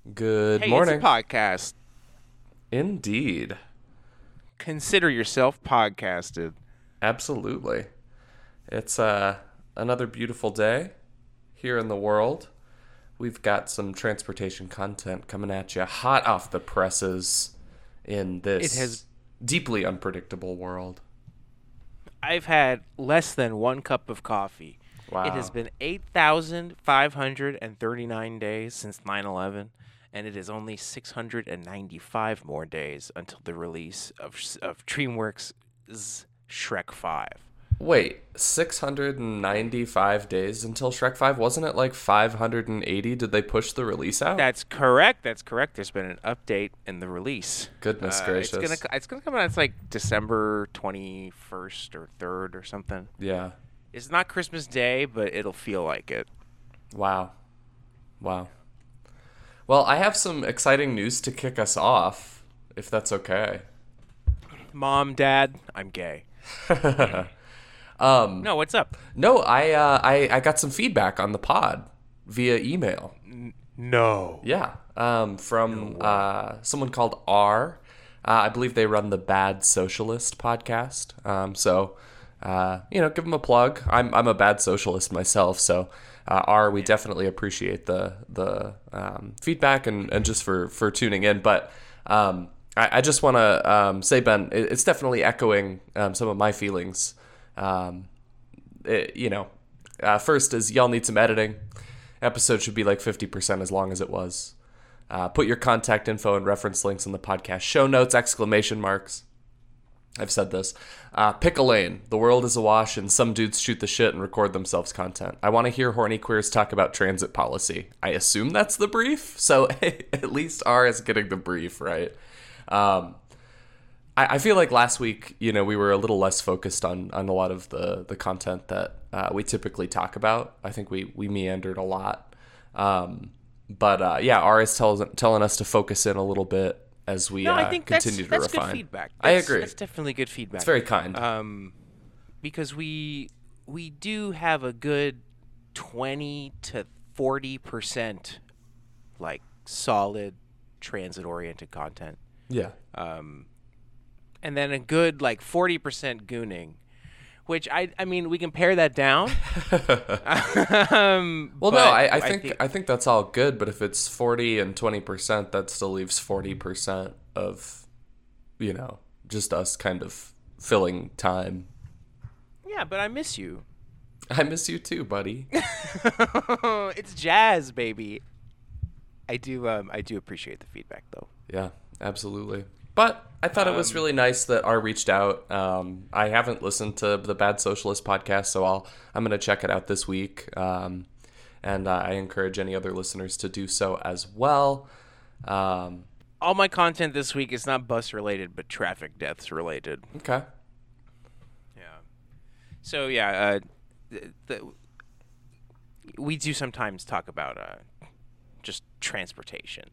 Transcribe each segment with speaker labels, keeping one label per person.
Speaker 1: Good
Speaker 2: Hey, it's a
Speaker 1: morning.
Speaker 2: podcast.
Speaker 1: Indeed.
Speaker 2: Consider yourself podcasted.
Speaker 1: Absolutely. It's another beautiful day here in the world. We've got some transportation content coming at you hot off the presses in
Speaker 2: It has.
Speaker 1: this deeply unpredictable world.
Speaker 2: I've had less than one cup of coffee. It has
Speaker 1: Wow.
Speaker 2: been 8,539 days since 9/11, and it is only 695 more days until the release of DreamWorks' Shrek 5.
Speaker 1: Wait, 695 days until Shrek 5? Wasn't it like 580? Did they push the release out?
Speaker 2: That's correct. That's correct. There's been an update in the release.
Speaker 1: Goodness
Speaker 2: It's
Speaker 1: gracious.
Speaker 2: gonna come out. It's like December 21st or 3rd or something.
Speaker 1: Yeah.
Speaker 2: It's not Christmas Day, but it'll feel like it.
Speaker 1: Wow. Wow. Well, I have some exciting news to kick us off, if that's okay.
Speaker 2: Mom, Dad, I'm gay. No, what's up?
Speaker 1: No, I got some feedback on the pod via email.
Speaker 2: No.
Speaker 1: Yeah, from someone called R. I believe they run the Bad Socialist podcast. Give them a plug. I'm a bad socialist myself, so R, we definitely appreciate the feedback and just for tuning in. But I just want to say, Ben, it's definitely echoing some of my feelings. First is y'all need some editing. Episode should be like 50% as long as it was. Put your contact info and reference links in the podcast show notes, exclamation marks. I've said this. Pick a lane. The world is awash and some dudes shoot the shit and record themselves content. I want to hear horny queers talk about transit policy. I assume that's the brief, so at least R is getting the brief, right? I feel like last week, we were a little less focused on a lot of the content that we typically talk about. I think we meandered a lot. But R is telling us to focus in a little bit as we
Speaker 2: I think
Speaker 1: continue to
Speaker 2: that's
Speaker 1: refine.
Speaker 2: good feedback.
Speaker 1: I agree.
Speaker 2: That's definitely good feedback.
Speaker 1: It's very kind.
Speaker 2: Because we do have a good 20 to 40% like solid transit oriented content.
Speaker 1: Yeah.
Speaker 2: And then a good like 40% gooning, which I mean we can pare that down.
Speaker 1: Well, no,
Speaker 2: but
Speaker 1: I think that's all good, but if it's 40 and 20%, that still leaves 40% of, just us kind of filling time.
Speaker 2: Yeah, but I miss you.
Speaker 1: I miss you too, buddy.
Speaker 2: It's jazz, baby. I do appreciate the feedback though.
Speaker 1: Yeah, absolutely. But I thought it was really nice that R reached out. I haven't listened to the Bad Socialist podcast, so I'm going to check it out this week. And I encourage any other listeners to do so as well.
Speaker 2: All my content this week is not bus related, but traffic deaths related.
Speaker 1: Okay.
Speaker 2: Yeah. So we do sometimes talk about just transportation.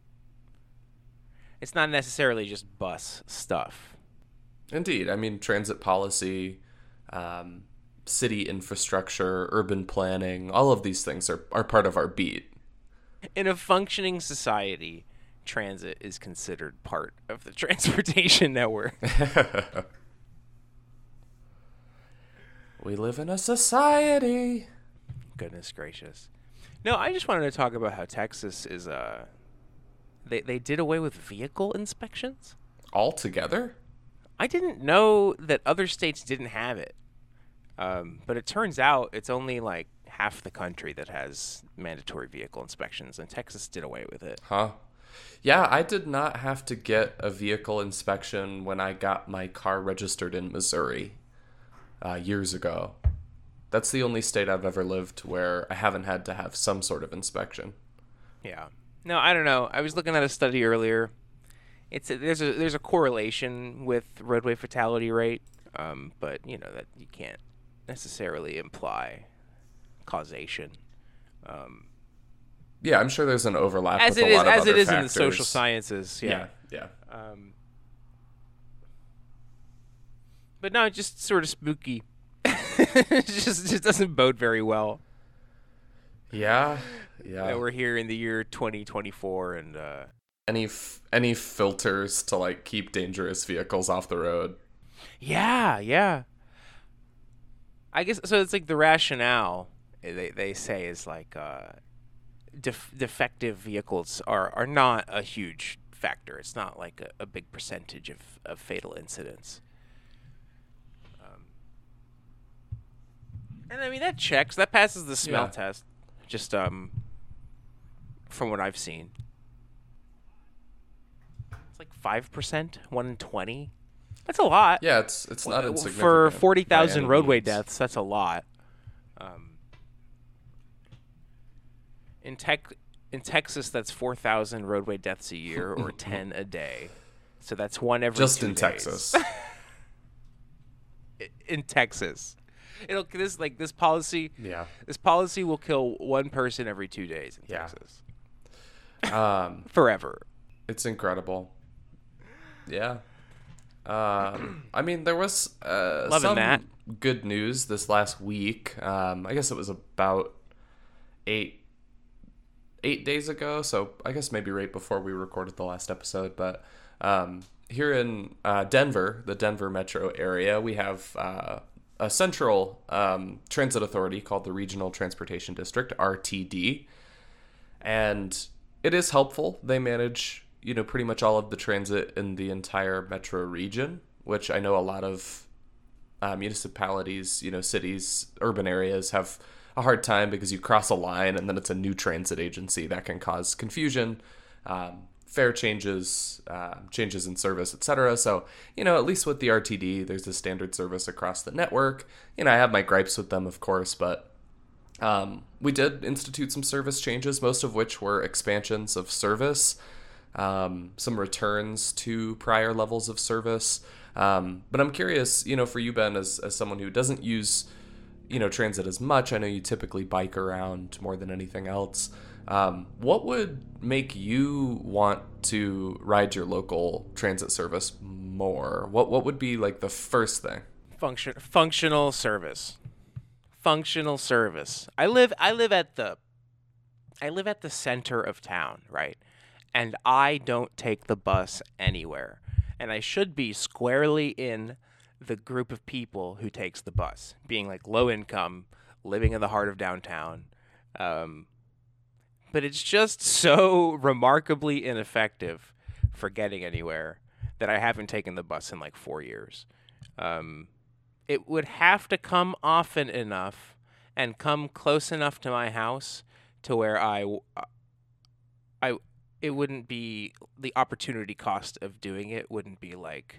Speaker 2: It's not necessarily just bus stuff.
Speaker 1: Indeed. I mean, transit policy, city infrastructure, urban planning, all of these things are part of our beat.
Speaker 2: In a functioning society, transit is considered part of the transportation network.
Speaker 1: We live in a society.
Speaker 2: Goodness gracious. No, I just wanted to talk about how Texas is they did away with vehicle inspections.
Speaker 1: All together?
Speaker 2: I didn't know that other states didn't have it. But it turns out it's only like half the country that has mandatory vehicle inspections, and Texas did away with it.
Speaker 1: Huh? Yeah, I did not have to get a vehicle inspection when I got my car registered in Missouri years ago. That's the only state I've ever lived where I haven't had to have some sort of inspection.
Speaker 2: Yeah. No, I don't know. I was looking at a study earlier. There's a correlation with roadway fatality rate, but that you can't necessarily imply causation.
Speaker 1: Yeah, I'm sure there's an overlap
Speaker 2: As
Speaker 1: with
Speaker 2: it
Speaker 1: a
Speaker 2: is,
Speaker 1: lot of
Speaker 2: as
Speaker 1: other
Speaker 2: it is in the
Speaker 1: factors.
Speaker 2: social sciences.
Speaker 1: Yeah.
Speaker 2: But no, it's just sort of spooky. It just doesn't bode very well.
Speaker 1: Yeah,
Speaker 2: that
Speaker 1: yeah.
Speaker 2: we're here in the year 2024, and
Speaker 1: Any filters to like keep dangerous vehicles off the road?
Speaker 2: yeah. I guess so. It's like the rationale they say is like defective vehicles are not a huge factor. It's not like a big percentage of fatal incidents. And I mean that checks. That passes the smell
Speaker 1: Yeah.
Speaker 2: test. Just from what I've seen, it's like 5%, 1 in 20. That's a lot.
Speaker 1: Yeah, it's not insignificant
Speaker 2: For
Speaker 1: by
Speaker 2: 40,000
Speaker 1: any
Speaker 2: roadway
Speaker 1: means.
Speaker 2: deaths. That's a lot. In Texas, that's 4,000 roadway deaths a year, or 10 a day. So that's one every
Speaker 1: Just
Speaker 2: 2
Speaker 1: in
Speaker 2: days.
Speaker 1: Texas.
Speaker 2: In Texas, this policy.
Speaker 1: Yeah.
Speaker 2: This policy will kill one person every 2 days in
Speaker 1: Yeah.
Speaker 2: Texas. Forever.
Speaker 1: It's incredible. Yeah. I mean, there was some
Speaker 2: that.
Speaker 1: good news this last week. I guess it was about eight days ago, so I guess maybe right before we recorded the last episode. But here in Denver, the Denver metro area, we have a central transit authority called the Regional Transportation District, RTD, and it is helpful. They manage pretty much all of the transit in the entire metro region, which I know a lot of municipalities, cities, urban areas have a hard time because you cross a line and then it's a new transit agency that can cause confusion, fare changes, changes in service, etc. So, at least with the RTD, there's a standard service across the network. I have my gripes with them, of course, but we did institute some service changes, most of which were expansions of service, some returns to prior levels of service. But I'm curious, for you, Ben, as someone who doesn't use, transit as much, I know you typically bike around more than anything else. What would make you want to ride your local transit service more? What would be like the first thing?
Speaker 2: Functional service. Functional service. I live at the center of town, right? And I don't take the bus anywhere. And I should be squarely in the group of people who takes the bus, being like low income, living in the heart of downtown. But it's just so remarkably ineffective for getting anywhere that I haven't taken the bus in like 4 years. It would have to come often enough and come close enough to my house to where it wouldn't be, the opportunity cost of doing it wouldn't be like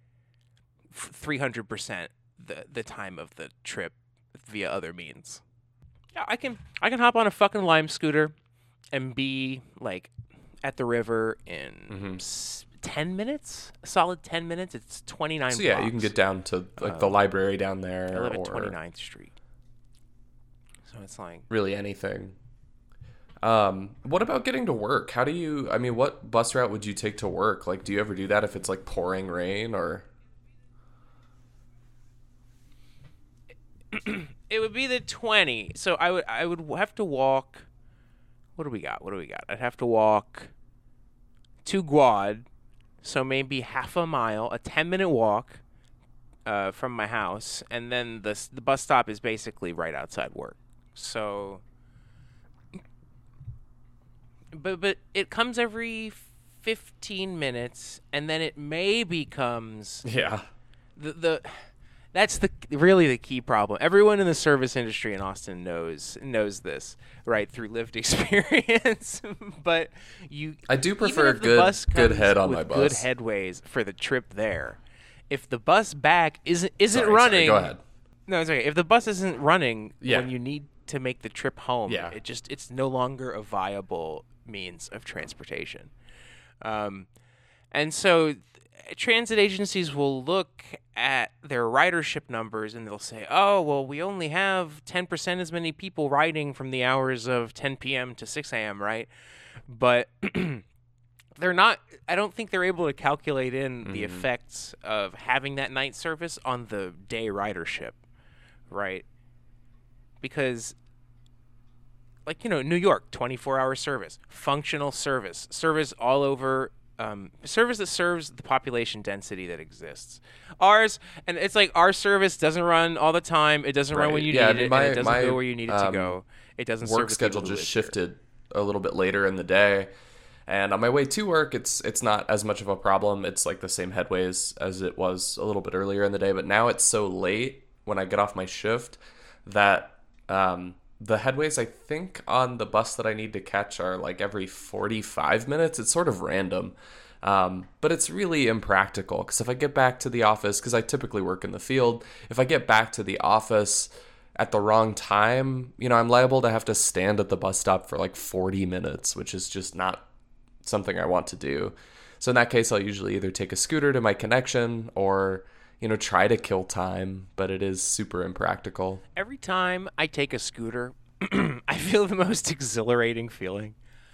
Speaker 2: 300% the time of the trip via other means. Yeah, I can hop on a fucking Lime scooter and be like at the river in 10 minutes, a solid 10 minutes. It's 29
Speaker 1: So yeah,
Speaker 2: blocks.
Speaker 1: you can get down to like the library down there.
Speaker 2: I live at
Speaker 1: or
Speaker 2: 29th Street. So it's like
Speaker 1: really anything. What about getting to work? What bus route would you take to work? Like, do you ever do that if it's like pouring rain or?
Speaker 2: it would be the 20. So I would have to walk. What do we got? I'd have to walk to Guad, so maybe half a mile, a 10-minute walk from my house, and then the bus stop is basically right outside work. So, but it comes every 15 minutes, and then it may becomes
Speaker 1: Yeah.
Speaker 2: That's really the key problem. Everyone in the service industry in Austin knows this, right, through lived experience. But
Speaker 1: I do prefer
Speaker 2: even if the bus
Speaker 1: good
Speaker 2: comes
Speaker 1: head on
Speaker 2: with
Speaker 1: my bus.
Speaker 2: good headways for the trip there. If the bus back isn't
Speaker 1: Sorry,
Speaker 2: running,
Speaker 1: go ahead.
Speaker 2: No, it's okay. If the bus isn't running
Speaker 1: Yeah.
Speaker 2: when you need to make the trip home,
Speaker 1: Yeah.
Speaker 2: it's no longer a viable means of transportation. And so transit agencies will look at their ridership numbers and they'll say, oh, well, we only have 10% as many people riding from the hours of 10 p.m. to 6 a.m., right? But they're not, I don't think they're able to calculate in the effects of having that night service on the day ridership, right? Because like, New York, 24-hour service, functional service all over, service that serves the population density that exists. Ours, and it's like our service doesn't run all the time. It doesn't run when you need it, and it doesn't go where you need it to go. It doesn't serve
Speaker 1: work schedule just shifted a little bit later in the day. And on my way to work, it's not as much of a problem. It's like the same headways as it was a little bit earlier in the day. But now it's so late when I get off my shift that the headways, I think, on the bus that I need to catch are like every 45 minutes. It's sort of random. But it's really impractical because if I get back to the office, because I typically work in the field, if I get back to the office at the wrong time, I'm liable to have to stand at the bus stop for like 40 minutes, which is just not something I want to do. So in that case, I'll usually either take a scooter to my connection or, try to kill time, but it is super impractical.
Speaker 2: Every time I take a scooter, I feel the most exhilarating feeling.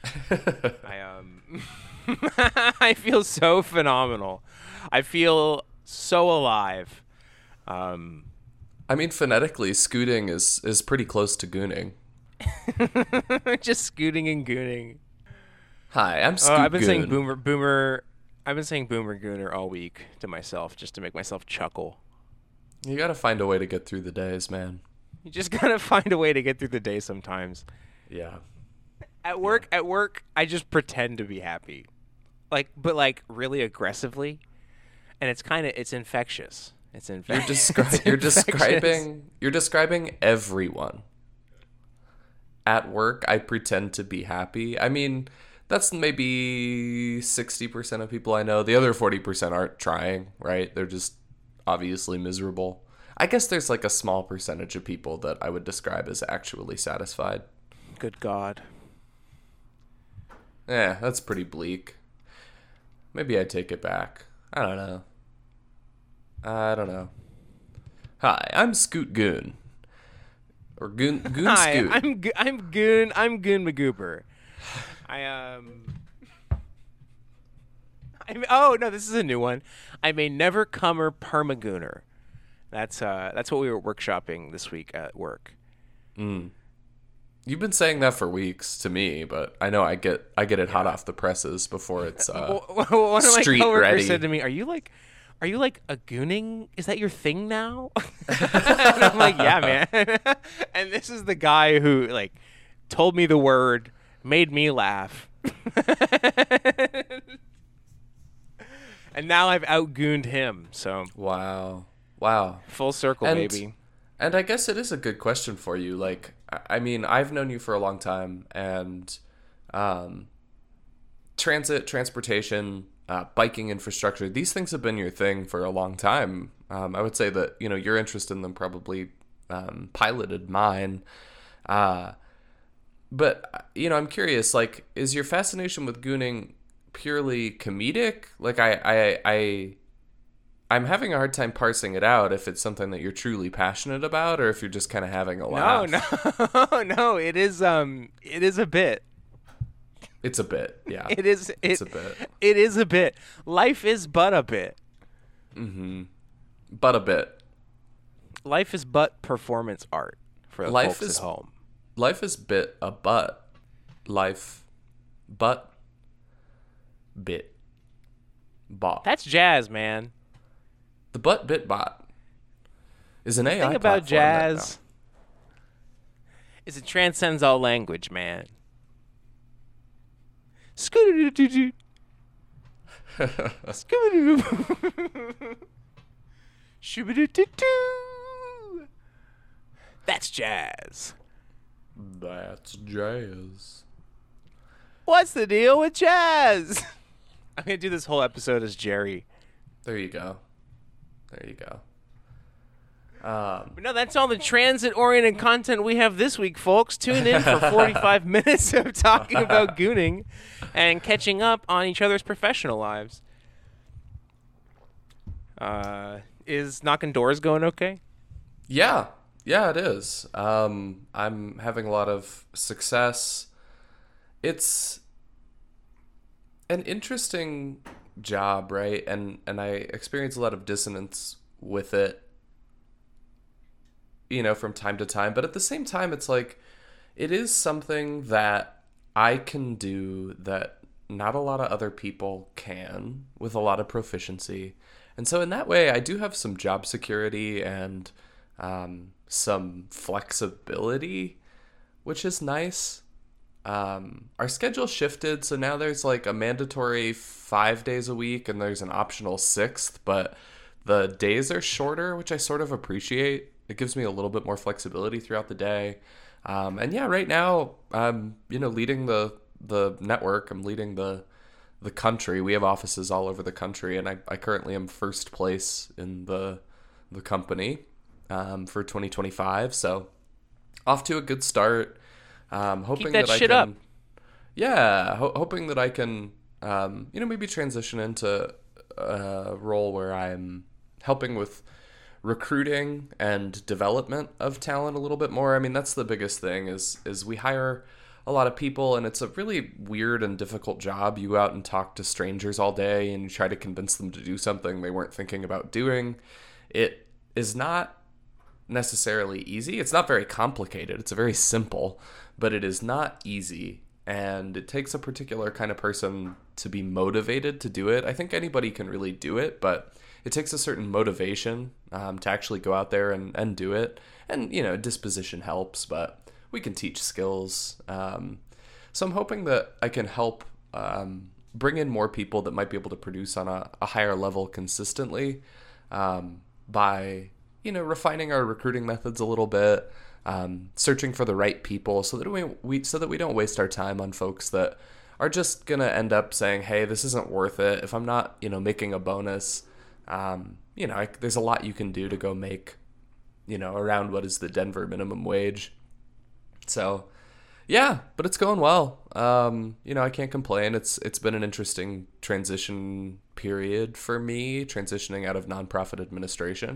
Speaker 2: I feel so phenomenal. I feel so alive.
Speaker 1: Phonetically, scooting is pretty close to gooning.
Speaker 2: Just scooting and gooning.
Speaker 1: Hi, I'm Scoot
Speaker 2: I've been
Speaker 1: Goon.
Speaker 2: saying boomer. I've been saying boomer gooner all week to myself just to make myself chuckle.
Speaker 1: You gotta find a way to get through the days, man.
Speaker 2: You just gotta find a way to get through the day sometimes.
Speaker 1: Yeah.
Speaker 2: At work, I just pretend to be happy, but really aggressively, and it's infectious. It's infectious.
Speaker 1: You're describing everyone. At work, I pretend to be happy. That's maybe 60% of people I know. The other 40% aren't trying, right? They're just obviously miserable. I guess there's like a small percentage of people that I would describe as actually satisfied.
Speaker 2: Good God.
Speaker 1: Yeah, that's pretty bleak. Maybe I take it back. I don't know. Hi, I'm Scoot Goon. Or Goon
Speaker 2: Hi,
Speaker 1: Scoot.
Speaker 2: I'm Goon Magoober. Oh no, this is a new one. I'm a never comer permagooner. That's what we were workshopping this week at work.
Speaker 1: You've been saying that for weeks to me, but I know I get it hot off the presses before it's
Speaker 2: one of my
Speaker 1: street
Speaker 2: coworkers
Speaker 1: ready.
Speaker 2: said to me, Are you like a gooning? Is that your thing now? And I'm like, yeah, man. And this is the guy who told me the word, made me laugh. And now I've outgooned him. So
Speaker 1: Wow.
Speaker 2: Full circle, baby.
Speaker 1: And I guess it is a good question for you. I've known you for a long time, and transportation, biking infrastructure, these things have been your thing for a long time. I would say that, your interest in them probably piloted mine. But, I'm curious, is your fascination with gooning purely comedic? I'm having a hard time parsing it out if it's something that you're truly passionate about or if you're just kind of having a laugh.
Speaker 2: No, it is a bit.
Speaker 1: It's a bit, yeah.
Speaker 2: It's a bit. It is a bit. Life is but a bit.
Speaker 1: Mm-hmm. But a bit.
Speaker 2: Life is but performance art for the folks at home.
Speaker 1: Life is bit a butt. Life, but, bit, bot.
Speaker 2: That's jazz, man.
Speaker 1: The butt bit bot is an AI
Speaker 2: The thing about
Speaker 1: platform
Speaker 2: jazz is it transcends all language, man. Scoo-doo-doo-doo-doo. Scoo-doo-doo. Shoo-ba-doo-doo-doo. That's jazz.
Speaker 1: That's jazz.
Speaker 2: What's the deal with jazz? I'm going to do this whole episode as Jerry.
Speaker 1: There you go.
Speaker 2: But no, that's all the transit-oriented content we have this week, folks. Tune in for 45 minutes of talking about gooning and catching up on each other's professional lives. Is knocking doors going okay?
Speaker 1: Yeah, it is. I'm having a lot of success. It's an interesting job, right? And I experience a lot of dissonance with it, from time to time. But at the same time, it's it is something that I can do that not a lot of other people can with a lot of proficiency. And so, in that way, I do have some job security and some flexibility, which is nice. Our schedule shifted, so now there's like a mandatory 5 days a week and there's an optional sixth, but the days are shorter, which I sort of appreciate. It gives me a little bit more flexibility throughout the day. And yeah, right now, leading the network. I'm leading the country. We have offices all over the country, and I currently am first place in the company for 2025. So off to a good start. Hoping
Speaker 2: Keep that
Speaker 1: I
Speaker 2: shit
Speaker 1: can,
Speaker 2: up.
Speaker 1: yeah, hoping that I can, maybe transition into a role where I'm helping with recruiting and development of talent a little bit more. I mean, that's the biggest thing is we hire a lot of people, and it's a really weird and difficult job. You go out and talk to strangers all day and you try to convince them to do something they weren't thinking about doing. It is not necessarily easy. It's not very complicated. It's very simple, but it is not easy. And it takes a particular kind of person to be motivated to do it. I think anybody can really do it, but it takes a certain motivation to actually go out there and do it. And, disposition helps, but we can teach skills. So I'm hoping that I can help bring in more people that might be able to produce on a higher level consistently by refining our recruiting methods a little bit, searching for the right people so that we don't waste our time on folks that are just gonna end up saying, hey, this isn't worth it. If I'm not making a bonus, there's a lot you can do to go make around what is the Denver minimum wage. So yeah, but it's going well. I can't complain. It's been an interesting transition period for me, transitioning out of nonprofit administration.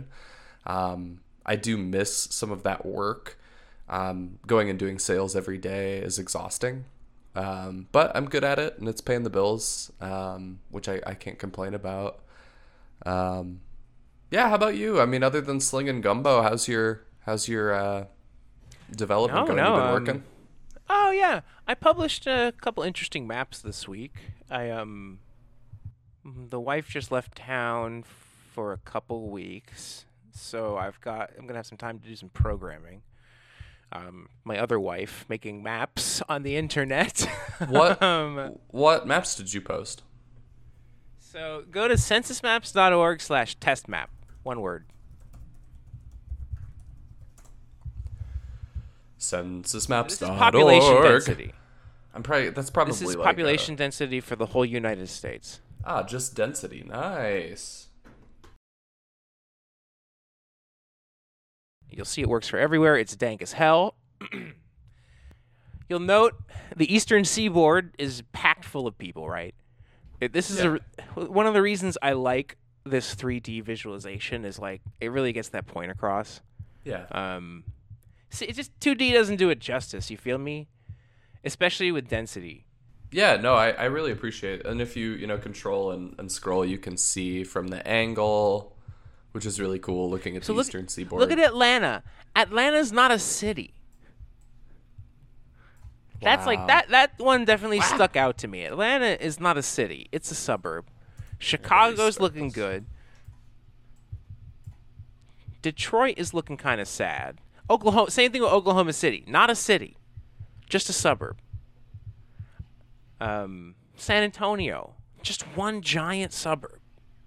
Speaker 1: I do miss some of that work. Going and doing sales every day is exhausting. But I'm good at it and it's paying the bills, which I can't complain about. Yeah, how about you? I mean, other than slinging gumbo, how's your development going? You been working?
Speaker 2: Oh yeah, I published a couple interesting maps this week. The wife just left town for a couple weeks, so I'm gonna have some time to do some programming. My other wife making maps on the internet.
Speaker 1: What what maps did you post?
Speaker 2: So go to censusmaps.org/testmap. One word.
Speaker 1: Censusmaps.org.
Speaker 2: This is population density.
Speaker 1: That's probably
Speaker 2: This is
Speaker 1: like
Speaker 2: population density for the whole United States.
Speaker 1: just density. Nice.
Speaker 2: You'll see it works for everywhere. It's dank as hell. You'll note the eastern seaboard is packed full of people, right? This is one of the reasons I like this 3D visualization is like it really gets that point across.
Speaker 1: Yeah.
Speaker 2: See, it just 2D doesn't do it justice. You feel me? Especially with density.
Speaker 1: Yeah, no, I really appreciate it. And if you control and scroll, you can see from the angle, which is really cool, looking at the eastern seaboard.
Speaker 2: Look at Atlanta. Atlanta's not a city. That's
Speaker 1: Wow.
Speaker 2: like that one definitely stuck out to me. Atlanta is not a city. It's a suburb. Chicago's looking good. Detroit is looking kind of sad. Oklahoma, same thing with Oklahoma City. Not a city. Just a suburb. San Antonio, just one giant suburb.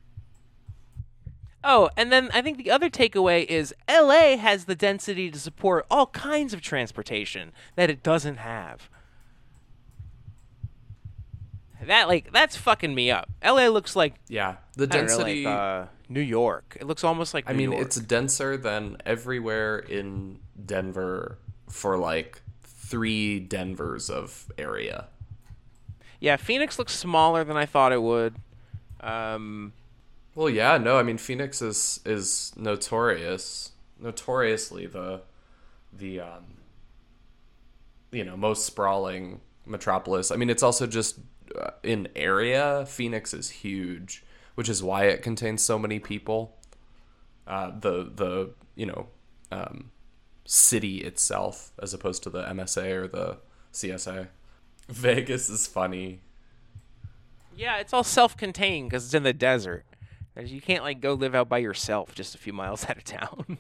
Speaker 2: Oh, and then I think the other takeaway is LA has the density to support all kinds of transportation that it doesn't have. That's fucking me up. LA looks like
Speaker 1: Yeah, the
Speaker 2: I don't know,
Speaker 1: density.
Speaker 2: like, New York. It looks almost like New York.
Speaker 1: It's denser than everywhere in Denver for like 3 Denvers of area.
Speaker 2: Yeah, Phoenix looks smaller than I thought it would.
Speaker 1: Well, yeah, no, I mean Phoenix is notoriously the most sprawling metropolis. I mean, it's also just in area, Phoenix is huge, which is why it contains so many people. The city itself as opposed to the MSA or the CSA. Vegas is funny.
Speaker 2: Yeah, it's all self-contained because it's in the desert. You can't like go live out by yourself just a few miles out of town.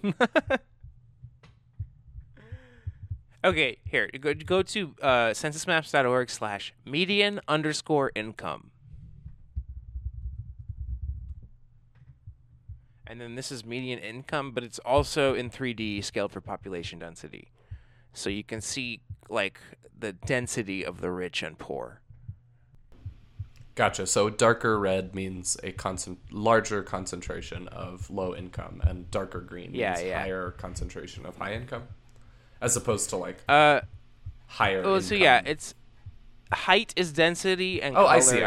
Speaker 2: Okay, here go to censusmaps.org/median_income. And then this is median income, but it's also in 3D scaled for population density. So you can see like the density of the rich and poor.
Speaker 1: Gotcha. So darker red means a larger concentration of low income, and darker green means higher concentration of high income, as opposed to like higher income.
Speaker 2: So yeah, it's height is density and
Speaker 1: oh,
Speaker 2: color
Speaker 1: I see.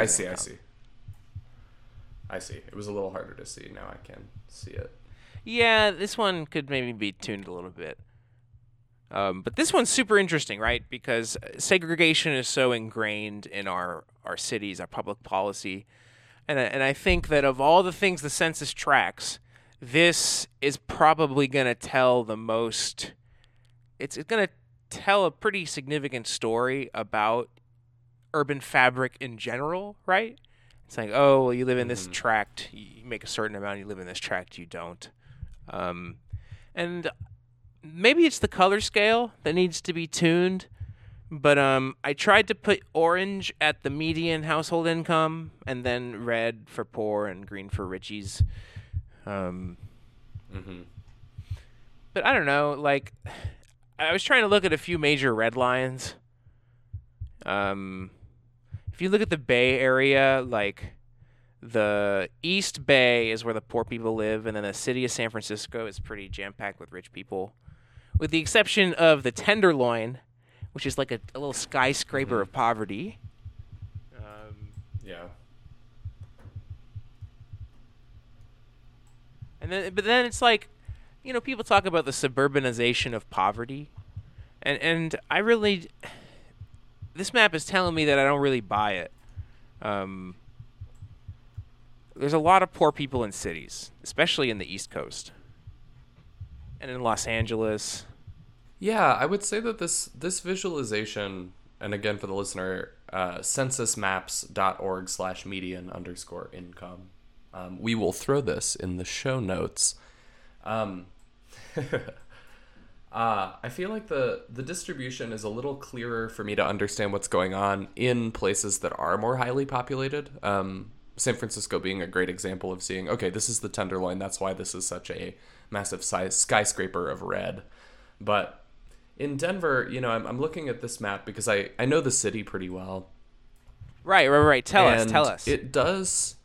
Speaker 1: It was a little harder to see. Now I can see it.
Speaker 2: Yeah, this one could maybe be tuned a little bit. But this one's super interesting, right? Because segregation is so ingrained in our cities, our public policy. And I think that of all the things the census tracks, this is probably going to tell the most... It's going to tell a pretty significant story about urban fabric in general, right? It's like, oh, well, you live in this tract, you make a certain amount, you live in this tract, you don't. And maybe it's the color scale that needs to be tuned, but I tried to put orange at the median household income, and then red for poor and green for richies. But I don't know, like, I was trying to look at a few major red lines. If you look at the Bay Area, like the East Bay is where the poor people live, and then the city of San Francisco is pretty jam-packed with rich people, with the exception of the Tenderloin, which is like a little skyscraper of poverty.
Speaker 1: Yeah.
Speaker 2: But then it's like, people talk about the suburbanization of poverty, and I really... This map is telling me that I don't really buy it. There's a lot of poor people in cities, especially in the East Coast and in Los Angeles.
Speaker 1: Yeah, I would say that this visualization, and again for the listener, censusmaps.org/median_income. We will throw this in the show notes. I feel like the distribution is a little clearer for me to understand what's going on in places that are more highly populated. San Francisco being a great example of seeing, okay, this is the Tenderloin. That's why this is such a massive size skyscraper of red. But in Denver, I'm looking at this map because I know the city pretty well.
Speaker 2: Right. Tell us.
Speaker 1: It does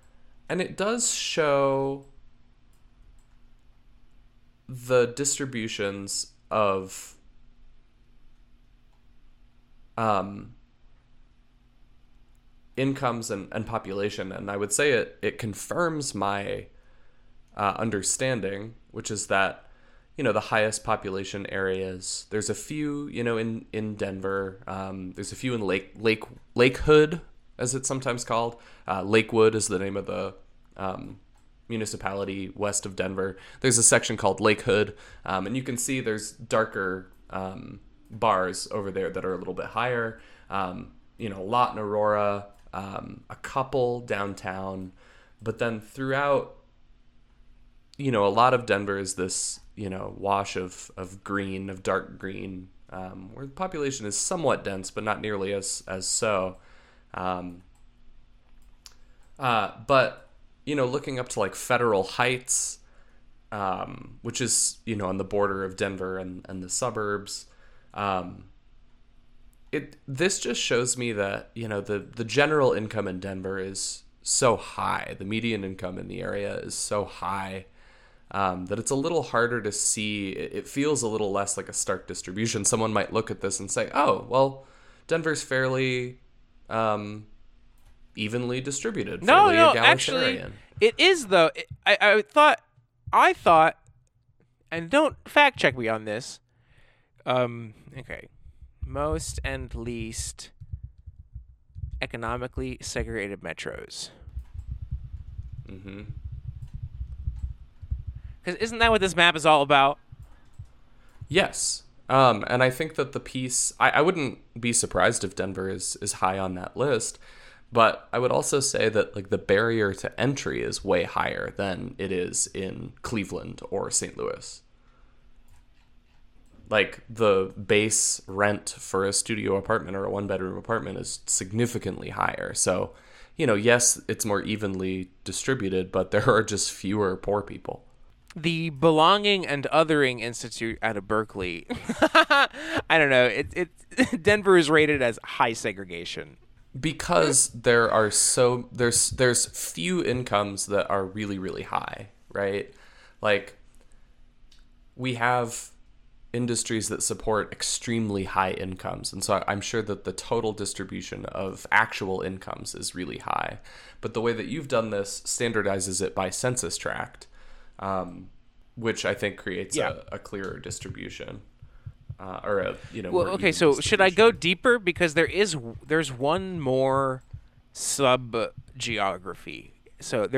Speaker 1: show the distributions of incomes and population, and I would say it confirms my understanding, which is that the highest population areas, there's a few in Denver, there's a few in Lakewood, as it's sometimes called. Lakewood is the name of the municipality west of Denver. There's a section called Lake Hood, and you can see there's darker bars over there that are a little bit higher. A lot in Aurora, a couple downtown, but then throughout, a lot of Denver is this, wash of green, of dark green, where the population is somewhat dense, but not nearly as so. But looking up to like Federal Heights, which is, on the border of Denver and the suburbs, this just shows me that, the general income in Denver is so high. The median income in the area is so high, that it's a little harder to see. It feels a little less like a stark distribution. Someone might look at this and say, oh, well, Denver's fairly, evenly distributed.
Speaker 2: No, actually, it is though. I thought, and don't fact check me on this. Okay, most and least economically segregated metros. Because isn't that what this map is all about?
Speaker 1: Yes. And I think that the piece, I wouldn't be surprised if Denver is high on that list, but I would also say that like the barrier to entry is way higher than it is in Cleveland or St. Louis. Like the base rent for a studio apartment or a one bedroom apartment is significantly higher. So, yes, it's more evenly distributed, but there are just fewer poor people.
Speaker 2: The Belonging and Othering Institute out of Berkeley. I don't know. Denver is rated as high segregation.
Speaker 1: Because there's few incomes that are really, really high, right? Like we have industries that support extremely high incomes. And so I'm sure that the total distribution of actual incomes is really high. But the way that you've done this standardizes it by census tract, which I think creates a clearer distribution.
Speaker 2: Well, okay, so should I go deeper? Because there's one more sub-geography. So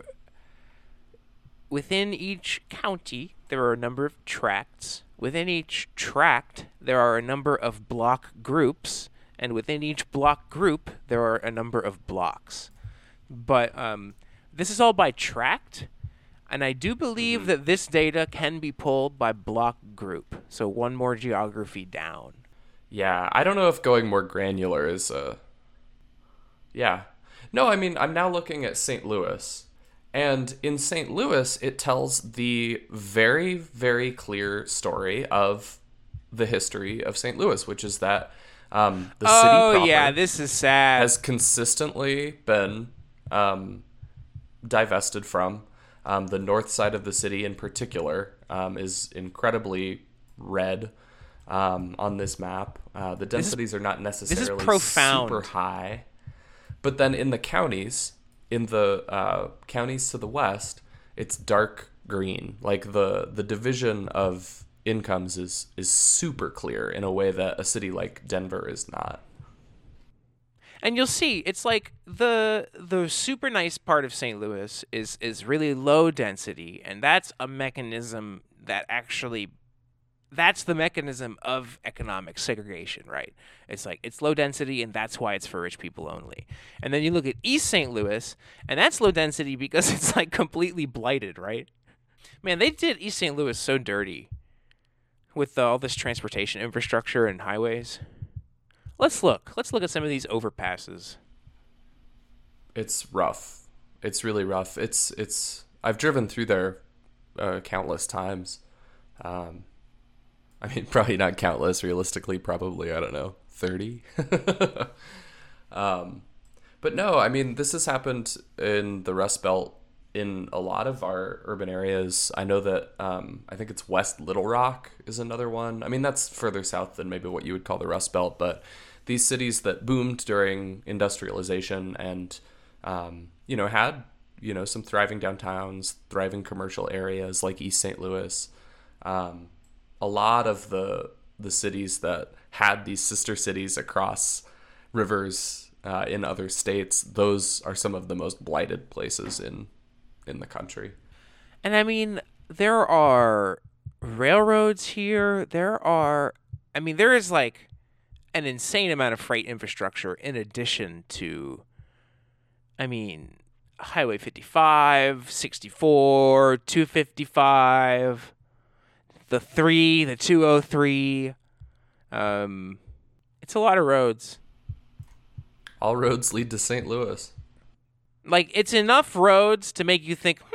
Speaker 2: within each county, there are a number of tracts. Within each tract, there are a number of block groups, and within each block group, there are a number of blocks. But this is all by tract, and I do believe that this data can be pulled by block group, so one more geography down.
Speaker 1: Yeah, I don't know if going more granular is Yeah. No, I mean, I'm now looking at St. Louis. And in St. Louis, it tells the very, very clear story of the history of St. Louis, which is that the city proper
Speaker 2: this is sad.
Speaker 1: has consistently been divested from. The north side of the city in particular is incredibly red on this map. The densities are not necessarily super high. But then in the counties... In the counties to the west, it's dark green. Like the division of incomes is super clear in a way that a city like Denver is not.
Speaker 2: And you'll see, it's like the super nice part of St. Louis is really low density, and that's a mechanism that actually... That's the mechanism of economic segregation, right? It's like it's low density, and that's why it's for rich people only. And then you look at East St. Louis, and that's low density because it's like completely blighted, right? Man, they did East St. Louis so dirty with all this transportation infrastructure and highways. Let's look at some of these overpasses.
Speaker 1: It's rough. It's really rough. I've driven through there countless times. I mean, probably not countless, realistically, probably, I don't know, 30? But no, I mean, this has happened in the Rust Belt in a lot of our urban areas. I know that, I think it's West Little Rock is another one. I mean, that's further south than maybe what you would call the Rust Belt, but these cities that boomed during industrialization and, had, some thriving downtowns, thriving commercial areas like East St. Louis, a lot of the cities that had these sister cities across rivers in other states, those are some of the most blighted places in the country.
Speaker 2: And I mean, there are railroads here. There is like an insane amount of freight infrastructure in addition to, Highway 55, 64, 255... the 203. It's a lot of roads.
Speaker 1: All roads lead to St. Louis.
Speaker 2: Like, it's enough roads to make you think,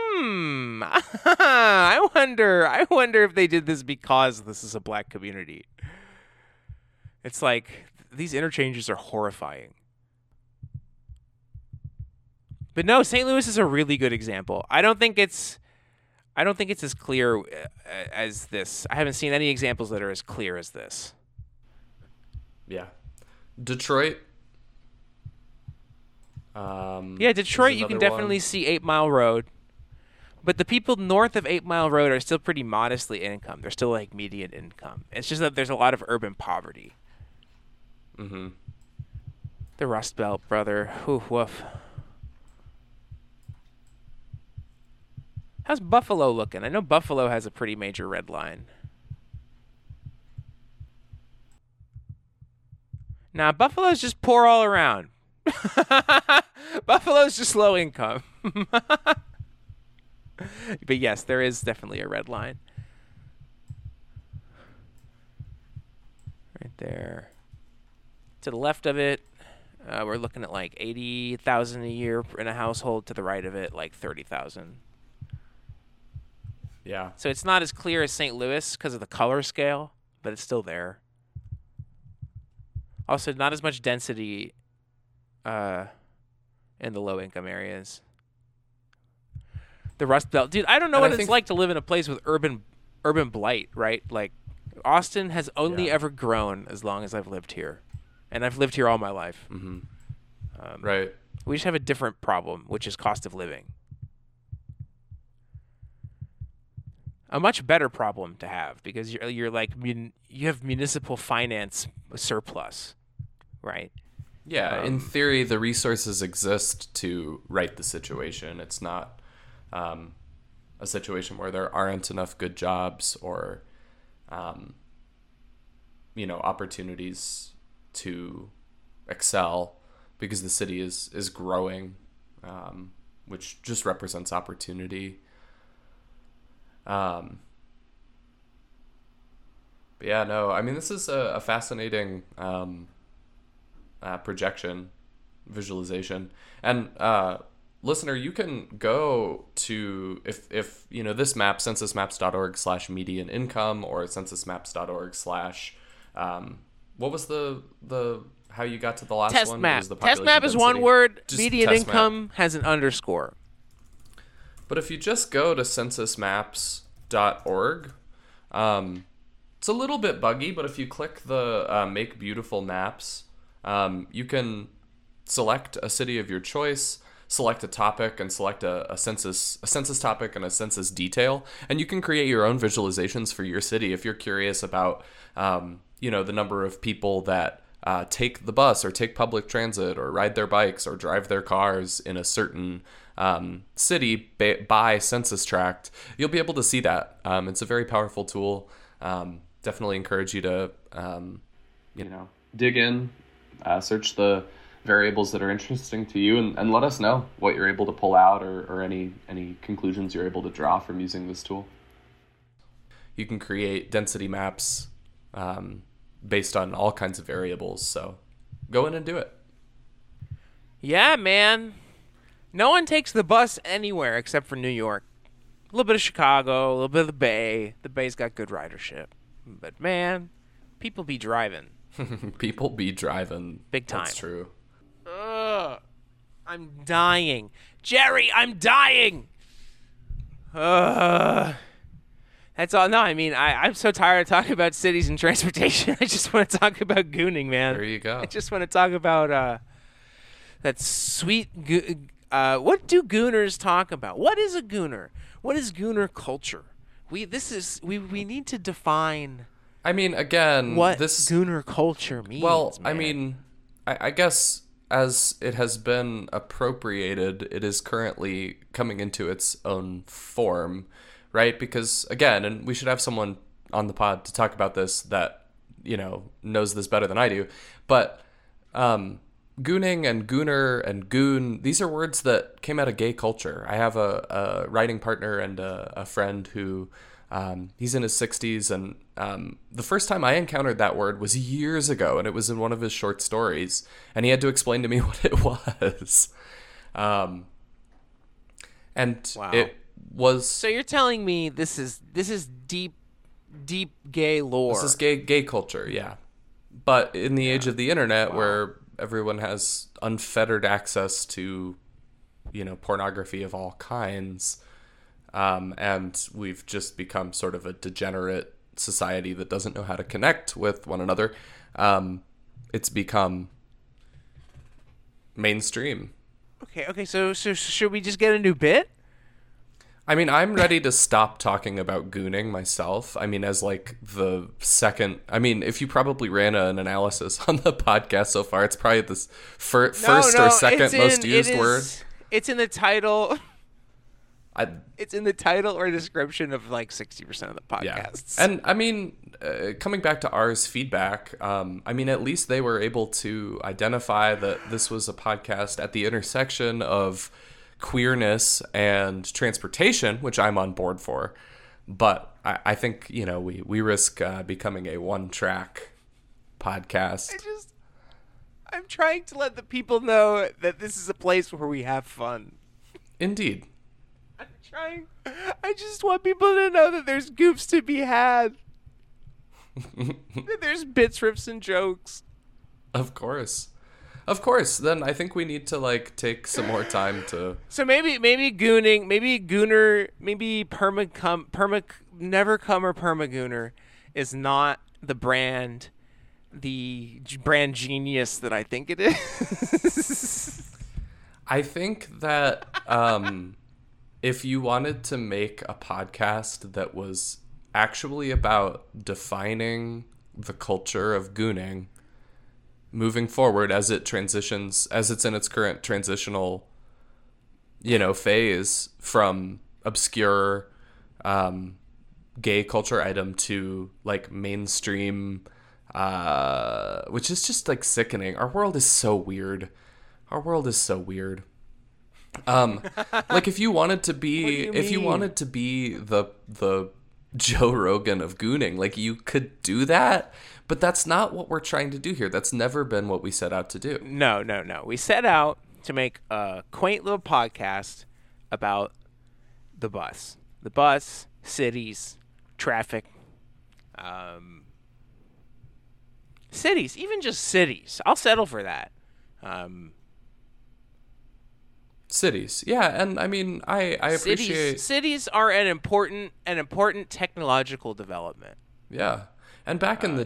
Speaker 2: I wonder if they did this because this is a black community. It's like, these interchanges are horrifying. But no, St. Louis is a really good example. I don't think it's as clear as this. I haven't seen any examples that are as clear as this.
Speaker 1: Yeah. Detroit.
Speaker 2: Detroit, you can definitely see 8 Mile Road. But the people north of 8 Mile Road are still pretty modestly income. They're still like median income. It's just that there's a lot of urban poverty.
Speaker 1: Mm-hmm.
Speaker 2: The Rust Belt, brother. Ooh, woof. How's Buffalo looking? I know Buffalo has a pretty major red line. Nah, Buffalo's just poor all around. Buffalo's just low income. But yes, there is definitely a red line. Right there. To the left of it, we're looking at like 80,000 a year in a household. To the right of it, like 30,000.
Speaker 1: Yeah.
Speaker 2: So it's not as clear as St. Louis because of the color scale, but it's still there. Also, not as much density in the low-income areas. The Rust Belt. Dude, I don't know what it's like to live in a place with urban blight, right? Like, Austin has only ever grown as long as I've lived here. And I've lived here all my life.
Speaker 1: Mm-hmm. Right.
Speaker 2: We just have a different problem, which is cost of living. A much better problem to have because you're like you have municipal finance surplus, right?
Speaker 1: Yeah, in theory, the resources exist to right the situation. It's not a situation where there aren't enough good jobs or, opportunities to excel because the city is growing, which just represents opportunity. But yeah, no, I mean, this is a fascinating projection, visualization. And listener, you can go to, if this map, censusmaps.org/median income or censusmaps.org/ what was the how you got to the last
Speaker 2: test
Speaker 1: one?
Speaker 2: map.
Speaker 1: The
Speaker 2: test map is
Speaker 1: density.
Speaker 2: one word.
Speaker 1: Just
Speaker 2: median income
Speaker 1: map.
Speaker 2: has an underscore.
Speaker 1: But if you just go to censusmaps.org, it's a little bit buggy, but if you click the Make Beautiful Maps, you can select a city of your choice, select a topic, and select a census topic and a census detail, and you can create your own visualizations for your city if you're curious about, the number of people that take the bus or take public transit or ride their bikes or drive their cars in a certain city by census tract. You'll be able to see that. It's a very powerful tool. Definitely encourage you to, dig in, search the variables that are interesting to you, and let us know what you're able to pull out or any conclusions you're able to draw from using this tool. You can create density maps based on all kinds of variables, so go in and do it.
Speaker 2: Yeah, man. No one takes the bus anywhere except for New York. A little bit of Chicago, a little bit of the Bay. The Bay's got good ridership. But, man, people be driving.
Speaker 1: People be driving.
Speaker 2: Big time.
Speaker 1: That's true.
Speaker 2: Ugh. I'm dying. Jerry, I'm dying! Ugh. That's all. No, I mean, I'm so tired of talking about cities and transportation. I just want to talk about gooning, man.
Speaker 1: There you go.
Speaker 2: I just want to talk about that sweet... what do gooners talk about? What is a gooner? What is gooner culture? We need to define.
Speaker 1: I mean, again,
Speaker 2: what
Speaker 1: this
Speaker 2: gooner culture means.
Speaker 1: Well,
Speaker 2: man.
Speaker 1: I mean, I guess as it has been appropriated, it is currently coming into its own form, right? Because again, and we should have someone on the pod to talk about this that knows this better than I do, but gooning and gooner and goon, these are words that came out of gay culture. I have a writing partner and a friend who he's in his 60s, and the first time I encountered that word was years ago, and it was in one of his short stories, and he had to explain to me what it was. And
Speaker 2: wow.
Speaker 1: It was...
Speaker 2: So you're telling me this is deep gay lore.
Speaker 1: This is gay culture, yeah. But in the age of the internet, where everyone has unfettered access to, pornography of all kinds, and we've just become sort of a degenerate society that doesn't know how to connect with one another, it's become mainstream.
Speaker 2: Okay. So should we just get a new bit?
Speaker 1: I mean, I'm ready to stop talking about gooning myself. I mean, as like the second... I mean, if you probably ran an analysis on the podcast so far, it's probably the first or second most used word.
Speaker 2: It's in the title. It's in the title or description of like 60% of the
Speaker 1: Yeah.
Speaker 2: podcasts.
Speaker 1: And I mean, coming back to R's feedback, I mean, at least they were able to identify that this was a podcast at the intersection of queerness and transportation, which I'm on board for. But I think, you know, we risk becoming a one-track podcast.
Speaker 2: I'm trying to let the people know that this is a place where we have fun.
Speaker 1: Indeed.
Speaker 2: I just want people to know that there's goofs to be had. That there's bits, riffs, and jokes.
Speaker 1: Of course. Of course. Then I think we need to like take some more time to.
Speaker 2: So maybe gooning, maybe gooner, maybe never come or permagooner is not the brand genius that I think it is.
Speaker 1: I think that if you wanted to make a podcast that was actually about defining the culture of gooning moving forward as it's in its current transitional, you know, phase from obscure gay culture item to like mainstream, which is just like sickening. Our world is so weird. Like if you wanted to be the Joe Rogan of gooning, like you could do that, but that's not what we're trying to do here. That's never been what we set out to do.
Speaker 2: No. We set out to make a quaint little podcast about the bus, cities, traffic, cities, even just cities. I'll settle for that.
Speaker 1: Cities, yeah, and I mean, I appreciate
Speaker 2: cities are an important technological development.
Speaker 1: Yeah, and back in the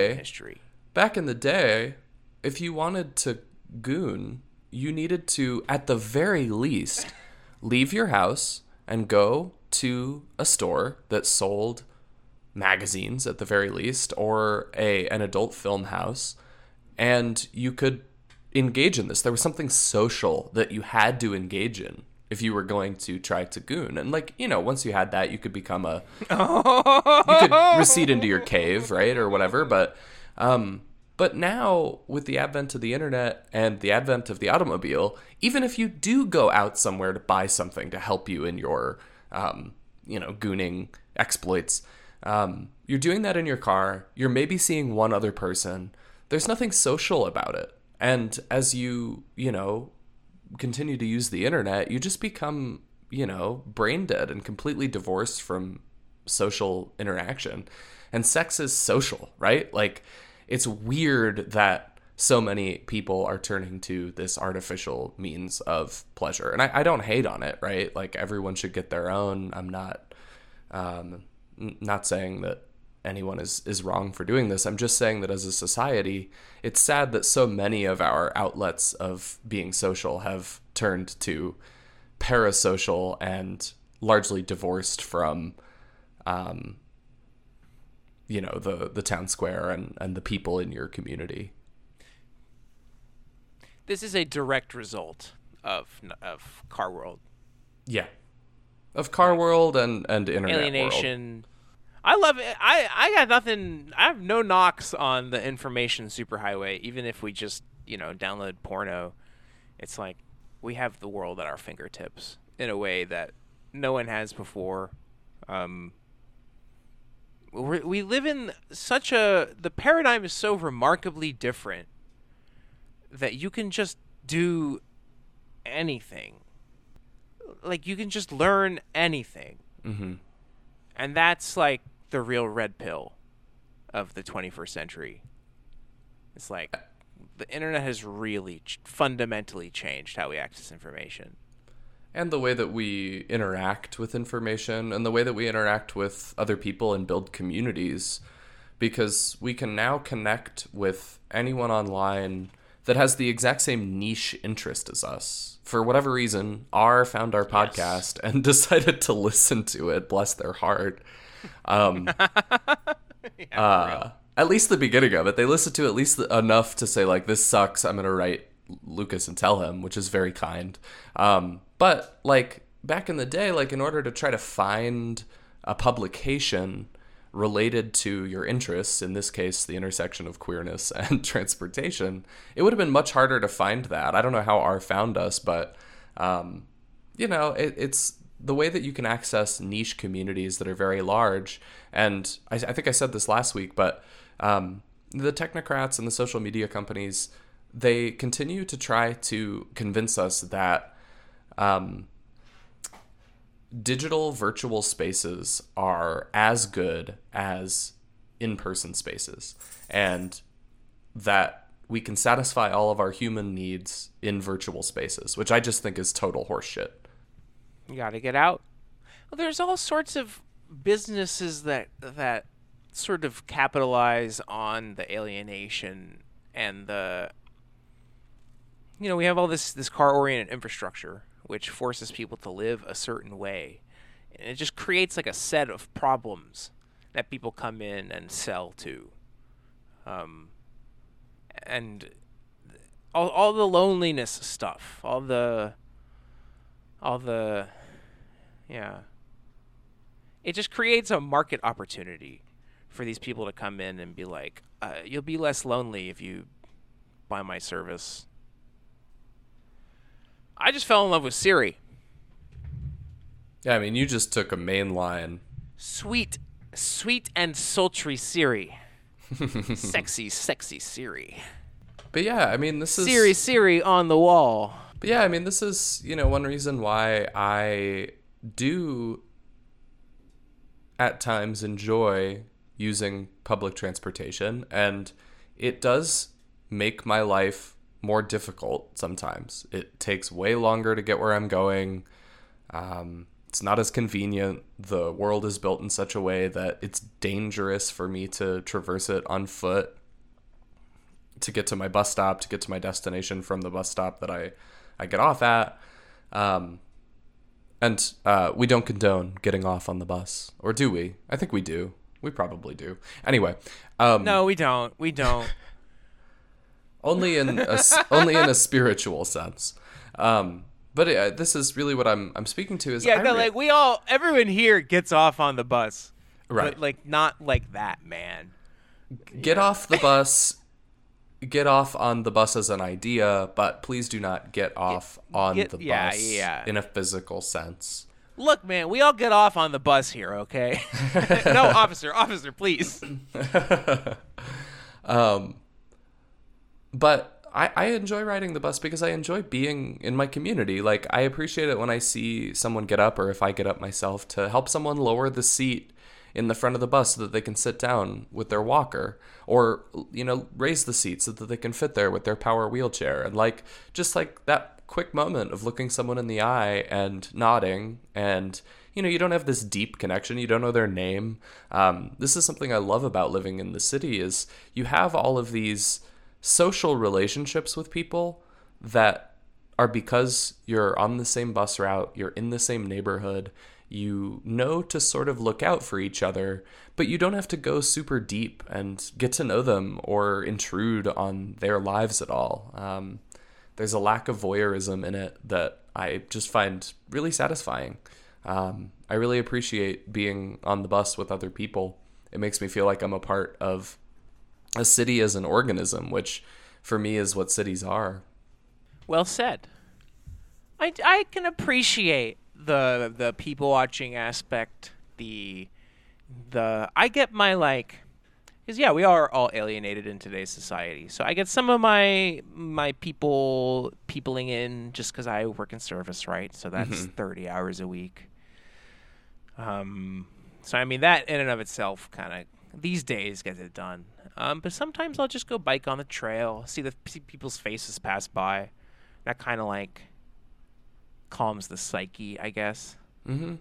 Speaker 1: day, if you wanted to goon, you needed to, at the very least, leave your house and go to a store that sold magazines, at the very least, or an adult film house, and you could engage in this. There was something social that you had to engage in if you were going to try to goon. And like, you know, once you had that, you could become you could recede into your cave, right? Or whatever. But now with the advent of the internet and the advent of the automobile, even if you do go out somewhere to buy something to help you in your, gooning exploits, you're doing that in your car. You're maybe seeing one other person. There's nothing social about it. And as you continue to use the internet, you just become, brain dead and completely divorced from social interaction. And sex is social, right? Like, it's weird that so many people are turning to this artificial means of pleasure. And I don't hate on it, right? Like, everyone should get their own. I'm not saying that anyone is wrong for doing this. I'm just saying that as a society, it's sad that so many of our outlets of being social have turned to parasocial and largely divorced from, the town square and the people in your community.
Speaker 2: This is a direct result of Car World.
Speaker 1: Yeah. Of Car World and internet
Speaker 2: alienation.
Speaker 1: World.
Speaker 2: I love it. I got nothing. I have no knocks on the information superhighway. Even if we just, download porno, it's like we have the world at our fingertips in a way that no one has before. We live in the paradigm is so remarkably different that you can just do anything. Like, you can just learn anything.
Speaker 1: Mm-hmm.
Speaker 2: And that's like the real red pill of the 21st century. It's like the internet has really fundamentally changed how we access information.
Speaker 1: And the way that we interact with information and the way that we interact with other people and build communities, because we can now connect with anyone online that has the exact same niche interest as us. For whatever reason, R found our podcast and decided to listen to it. Bless their heart. At least the beginning of it, they listened to at least enough to say, like, this sucks. I'm going to write Lucas and tell him, which is very kind. But like, back in the day, like in order to try to find a publication related to your interests, in this case, the intersection of queerness and transportation, it would have been much harder to find that. I don't know how R found us, but, it's the way that you can access niche communities that are very large. And I think I said this last week, but the technocrats and the social media companies, they continue to try to convince us that digital virtual spaces are as good as in-person spaces, and that we can satisfy all of our human needs in virtual spaces, which I just think is total horseshit.
Speaker 2: You got to get out. Well, there's all sorts of businesses that sort of capitalize on the alienation and the, we have all this car-oriented infrastructure which forces people to live a certain way. And it just creates like a set of problems that people come in and sell to. And all the loneliness stuff, all the it just creates a market opportunity for these people to come in and be like, you'll be less lonely if you buy my service. I just fell in love with Siri.
Speaker 1: Yeah, I mean, you just took a main line.
Speaker 2: Sweet and sultry Siri. Sexy Siri.
Speaker 1: But yeah, I mean, this is...
Speaker 2: Siri on the wall.
Speaker 1: But yeah, I mean, this is, one reason why I do at times enjoy using public transportation, and it does make my life more difficult sometimes. It takes way longer to get where I'm going. It's not as convenient. The world is built in such a way that it's dangerous for me to traverse it on foot to get to my bus stop, to get to my destination from the bus stop that I get off at. And we don't condone getting off on the bus. Or do we? I think we do. We probably do. Anyway.
Speaker 2: No, we don't. We don't.
Speaker 1: Only in a spiritual sense. But this is really what I'm speaking to. Is
Speaker 2: everyone here gets off on the bus.
Speaker 1: Right.
Speaker 2: But, like, not like that, man.
Speaker 1: Get off the bus. Get off on the bus as an idea, but please do not get off on the bus in a physical sense.
Speaker 2: Look, man, we all get off on the bus here, okay? No, officer, please.
Speaker 1: But I enjoy riding the bus because I enjoy being in my community. Like, I appreciate it when I see someone get up, or if I get up myself, to help someone lower the seat in the front of the bus so that they can sit down with their walker, or, raise the seat so that they can fit there with their power wheelchair. And just that quick moment of looking someone in the eye and nodding, and, you don't have this deep connection. You don't know their name. This is something I love about living in the city, is you have all of these social relationships with people that are because you're on the same bus route, you're in the same neighborhood, you know to sort of look out for each other, but you don't have to go super deep and get to know them or intrude on their lives at all. There's a lack of voyeurism in it that I just find really satisfying. I really appreciate being on the bus with other people. It makes me feel like I'm a part of a city as an organism, which for me is what cities are.
Speaker 2: Well said. I can appreciate the people watching aspect, the I get my, because we are all alienated in today's society, so I get some of my peopling in just because I work in service, right? So that's 30 hours a week. So I mean, that in and of itself kind of these days gets it done. But sometimes I'll just go bike on the trail, see people's faces pass by. That kind of calms the psyche, I guess. Mm-hmm.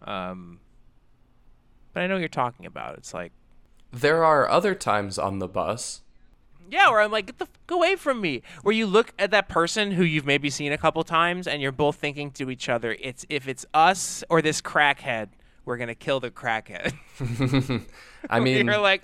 Speaker 2: But I know what you're talking about. It's like,
Speaker 1: there are other times on the bus.
Speaker 2: Yeah, where I'm like, get the fuck away from me. Where you look at that person who you've maybe seen a couple times, and you're both thinking to each other, if it's us or this crackhead, we're gonna kill the crackhead.
Speaker 1: I mean,
Speaker 2: you're like,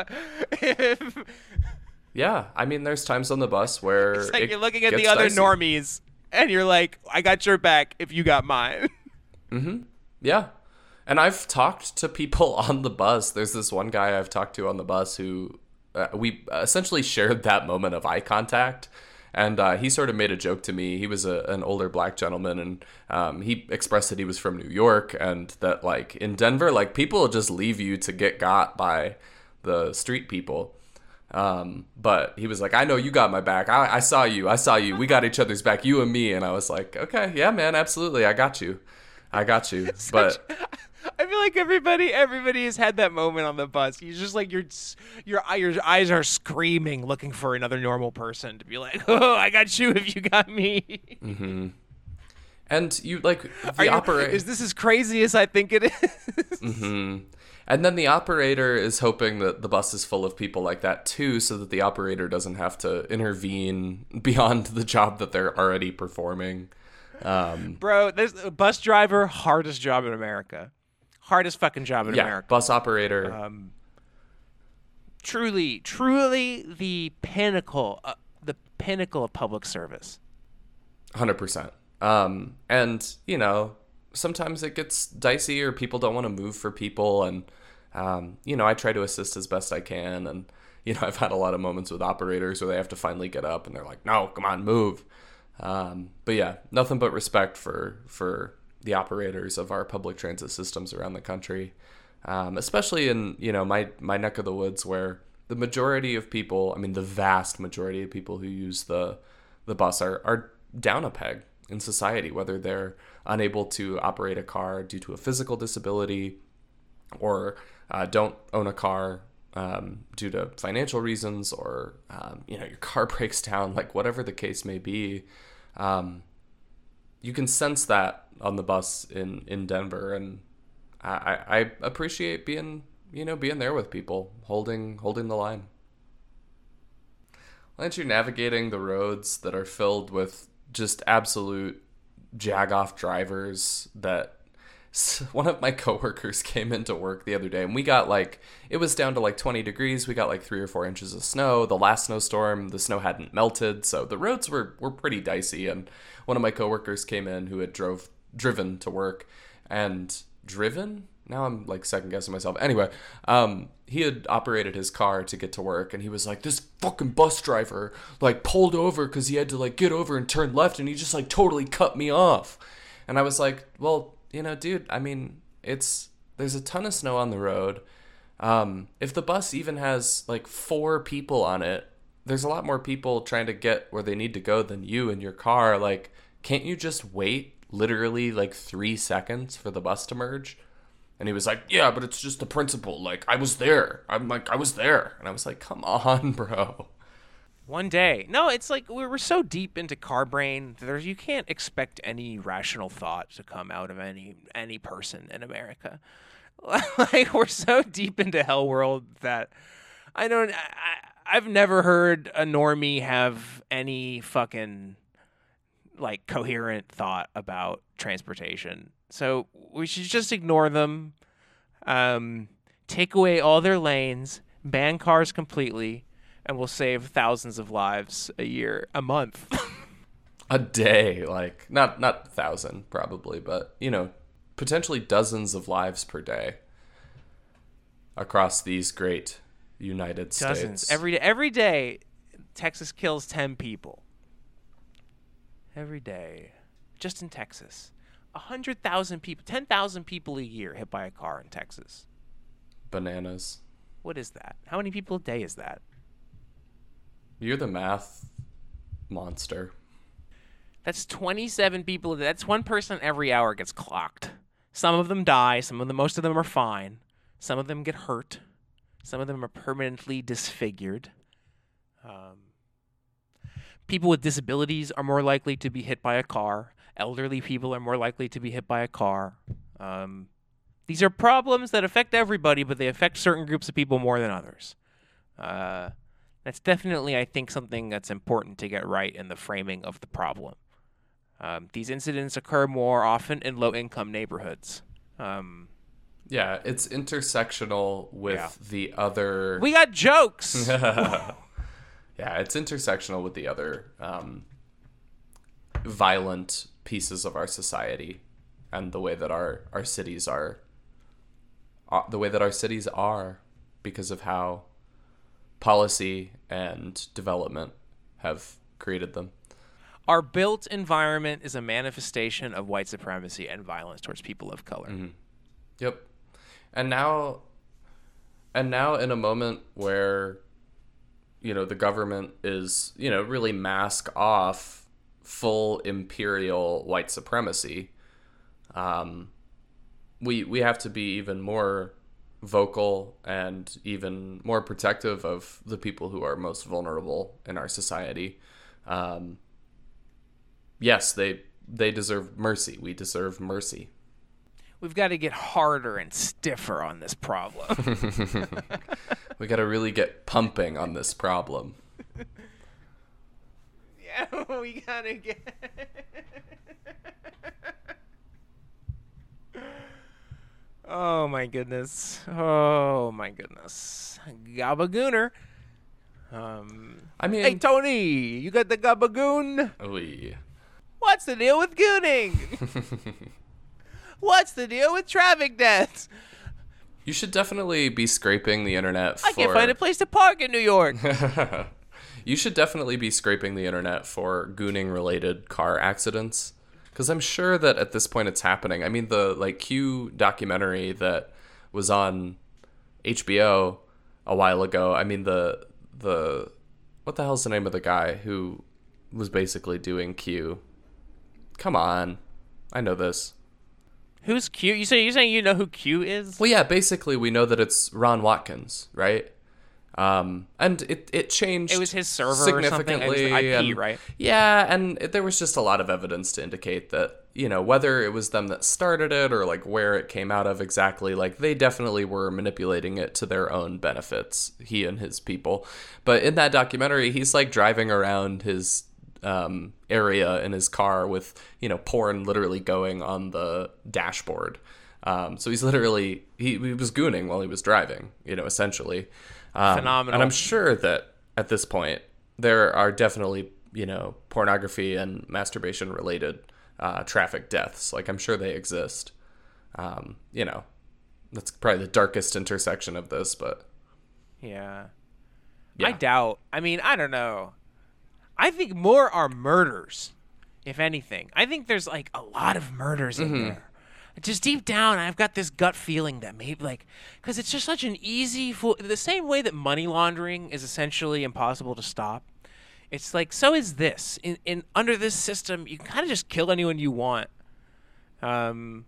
Speaker 1: yeah, I mean, there's times on the bus where
Speaker 2: it's like you're looking at the other normies, and you're like, I got your back if you got mine.
Speaker 1: Yeah. And I've talked to people on the bus. There's this one guy I've talked to on the bus who we essentially shared that moment of eye contact. And he sort of made a joke to me. He was an older black gentleman, and he expressed that he was from New York and that, like, in Denver, like, people just leave you to get got by the street people. But he was like, I know you got my back. I saw you. We got each other's back, you and me. And I was like, okay, yeah, man, absolutely. I got you. But
Speaker 2: I feel like everybody has had that moment on the bus. You just like your eyes are screaming, looking for another normal person to be like, "Oh, I got you if you got me."
Speaker 1: Mm-hmm. And you like the operator.
Speaker 2: Is this as crazy as I think it is?
Speaker 1: Mm-hmm. And then the operator is hoping that the bus is full of people like that too, so that the operator doesn't have to intervene beyond the job that they're already performing.
Speaker 2: Bro, there's a bus driver, hardest job in America. Hardest fucking job in America.
Speaker 1: Bus operator.
Speaker 2: Truly the pinnacle of public service.
Speaker 1: 100%. And, you know, sometimes it gets dicey or people don't want to move for people. And, you know, I try to assist as best I can. And, you know, I've had a lot of moments with operators where they have to finally get up and they're like, no, come on, move. But yeah, nothing but respect for the operators of our public transit systems around the country, especially in, you know, my neck of the woods where the majority of people, I mean, the vast majority of people who use the bus are down a peg in society, whether they're unable to operate a car due to a physical disability or don't own a car due to financial reasons, or, you know, your car breaks down, like whatever the case may be. You can sense that on the bus in Denver, and I appreciate being there with people, holding the line. Once you're navigating the roads that are filled with just absolute jag-off drivers, that one of my coworkers came into work the other day, and we got it was down to 20 degrees. We got 3 or 4 inches of snow. The last snowstorm, the snow hadn't melted, so the roads were pretty dicey. And one of my coworkers came in who had driven to work, and driven? Now I'm second guessing myself. Anyway, he had operated his car to get to work, and he was like, this fucking bus driver pulled over because he had to get over and turn left, and he just totally cut me off. And I was like, well, you know, dude, I mean, there's a ton of snow on the road. If the bus even has 4 people on it, there's a lot more people trying to get where they need to go than you in your car. Can't you just wait literally 3 seconds for the bus to merge? And he was like, yeah, but it's just the principle. I was there. I was there. And I was like, come on, bro.
Speaker 2: One day. No, it's we're so deep into car brain, you can't expect any rational thought to come out of any person in America. We're so deep into hell world that I've never heard a normie have any fucking coherent thought about transportation. So we should just ignore them, take away all their lanes, ban cars completely, and we'll save thousands of lives a month.
Speaker 1: A day, not 1,000 probably, but, you know, potentially dozens of lives per day across these great United States.
Speaker 2: Every day, Texas kills 10 people. Every day. Just in Texas. 100,000 people, 10,000 people a year hit by a car in Texas.
Speaker 1: Bananas.
Speaker 2: What is that? How many people a day is that?
Speaker 1: You're the math monster.
Speaker 2: That's 27 people. That's one person every hour gets clocked. Some of them die. Most of them are fine. Some of them get hurt. Some of them are permanently disfigured. People with disabilities are more likely to be hit by a car. Elderly people are more likely to be hit by a car. These are problems that affect everybody, but they affect certain groups of people more than others. That's definitely, I think, something that's important to get right in the framing of the problem. These incidents occur more often in low-income neighborhoods.
Speaker 1: Yeah, it's intersectional with the other...
Speaker 2: We got jokes!
Speaker 1: Yeah, it's intersectional with the other violent pieces of our society. and the way that our cities are, the way that our cities are, because of how policy and development have created them.
Speaker 2: Our built environment is a manifestation of white supremacy and violence towards people of color.
Speaker 1: Mm-hmm. Yep. And now in a moment where, the government is, really mask off full imperial white supremacy, we have to be even more vocal and even more protective of the people who are most vulnerable in our society. Yes, they deserve mercy. We deserve mercy.
Speaker 2: We've got to get harder and stiffer on this problem.
Speaker 1: We got to really get pumping on this problem.
Speaker 2: Yeah, we got to get... Oh, my goodness. Gabagooner. Hey, Tony, you got the gabagoon?
Speaker 1: Oui.
Speaker 2: What's the deal with gooning? What's the deal with traffic deaths?
Speaker 1: You should definitely be scraping the internet for...
Speaker 2: I can't find a place to park in New York.
Speaker 1: You should definitely be scraping the internet for gooning-related car accidents, because I'm sure that at this point it's happening. I mean, the Q documentary that was on HBO a while ago. I mean, the what the hell's the name of the guy who was basically doing Q? Come on, I know this.
Speaker 2: Who's Q? You're saying you know who Q is?
Speaker 1: Well, yeah, basically we know that it's Ron Watkins, right? And it changed.
Speaker 2: It was his server
Speaker 1: significantly,
Speaker 2: or something. It was IP, right?
Speaker 1: Yeah, and there was just a lot of evidence to indicate that, whether it was them that started it or where it came out of exactly, they definitely were manipulating it to their own benefits, he and his people. But in that documentary, he's driving around his area in his car with, porn literally going on the dashboard. So he's literally, he was gooning while he was driving, essentially.
Speaker 2: Phenomenal.
Speaker 1: And I'm sure that at this point there are definitely, pornography and masturbation related traffic deaths. I'm sure they exist. That's probably the darkest intersection of this, but
Speaker 2: yeah. I doubt. I mean, I don't know. I think more are murders, if anything. I think there's a lot of murders in there. Just deep down, I've got this gut feeling that maybe, because it's just such an easy... the same way that money laundering is essentially impossible to stop, it's so is this. In under this system, you can kind of just kill anyone you want. And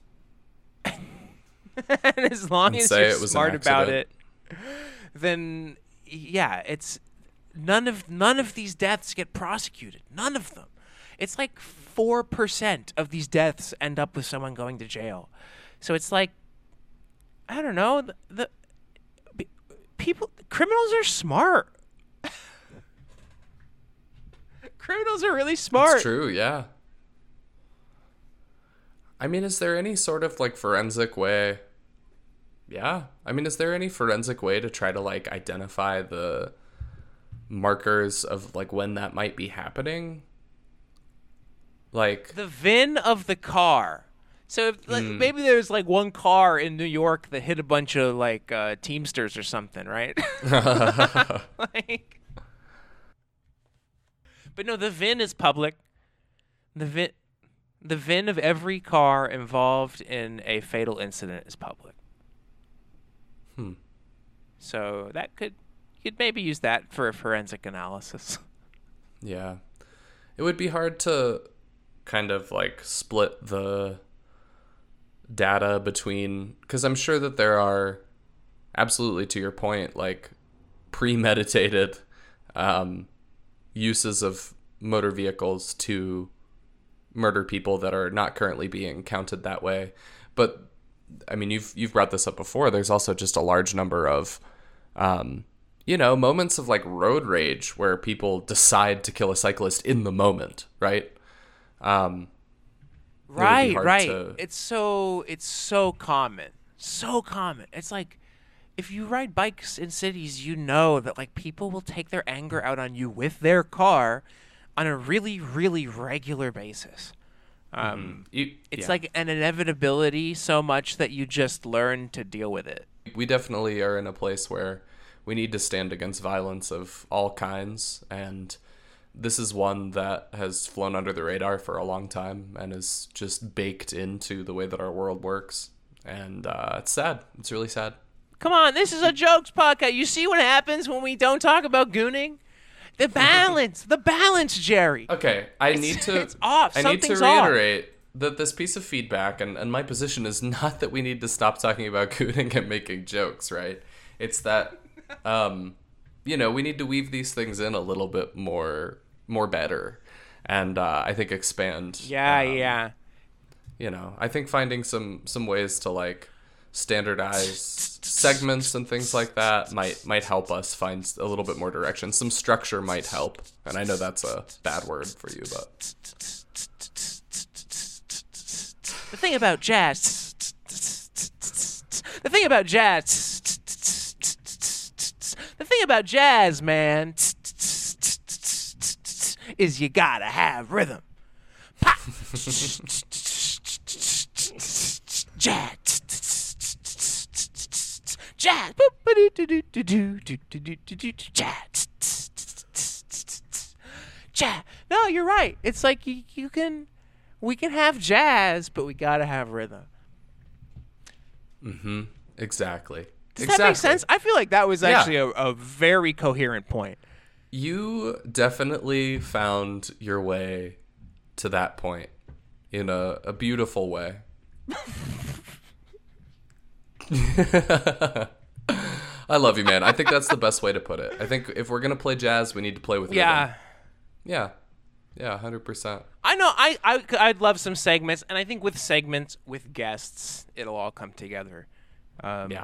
Speaker 2: as long as you're smart about it, then, yeah, it's... None of these deaths get prosecuted. None of them. It's 4% of these deaths end up with someone going to jail. So it's I don't know. The criminals are smart. Criminals are really smart.
Speaker 1: It's true, yeah. I mean, is there any sort of forensic way? Yeah. I mean, is there any forensic way to try to identify the markers of when that might be happening?
Speaker 2: The VIN of the car. So if, maybe there's one car in New York that hit a bunch of Teamsters or something, right? But no, the VIN is public. The VIN of every car involved in a fatal incident is public. So you'd maybe use that for a forensic analysis.
Speaker 1: Yeah. It would be hard to kind of split the data between, because I'm sure that there are, absolutely to your point, premeditated uses of motor vehicles to murder people that are not currently being counted that way. But I mean, you've brought this up before. There's also just a large number of moments of road rage where people decide to kill a cyclist in the moment, right?
Speaker 2: Right. It's so common. So common. It's if you ride bikes in cities, that people will take their anger out on you with their car on a really, really regular basis. It's like an inevitability so much that you just learn to deal with it.
Speaker 1: We definitely are in a place where we need to stand against violence of all kinds, and this is one that has flown under the radar for a long time and is just baked into the way that our world works. And it's sad. It's really sad.
Speaker 2: Come on, this is a jokes podcast. You see what happens when we don't talk about gooning? The balance, Jerry.
Speaker 1: Okay, it's
Speaker 2: off.
Speaker 1: I need to
Speaker 2: Something's off.
Speaker 1: reiterate that this piece of feedback, and my position is not that we need to stop talking about gooning and making jokes, right? It's that, we need to weave these things in a little bit more better, and I think expand.
Speaker 2: Yeah.
Speaker 1: I think finding some ways to like standardize segments and things like that might help us find a little bit more direction. Some structure might help, and I know that's a bad word for you, but
Speaker 2: the thing about jazz, man, is you gotta have rhythm. Jazz. Jazz. Jazz. No, you're right. It's like we can have jazz, but we gotta have rhythm.
Speaker 1: Mm-hmm. Exactly.
Speaker 2: Does that make sense? I feel like that was actually a very coherent point.
Speaker 1: You definitely found your way to that point in a beautiful way. I love you, man. I think that's the best way to put it. I think if we're gonna play jazz, we need to play with rhythm. Yeah, 100%.
Speaker 2: I know. I'd love some segments, and I think with segments with guests, it'll all come together. Yeah,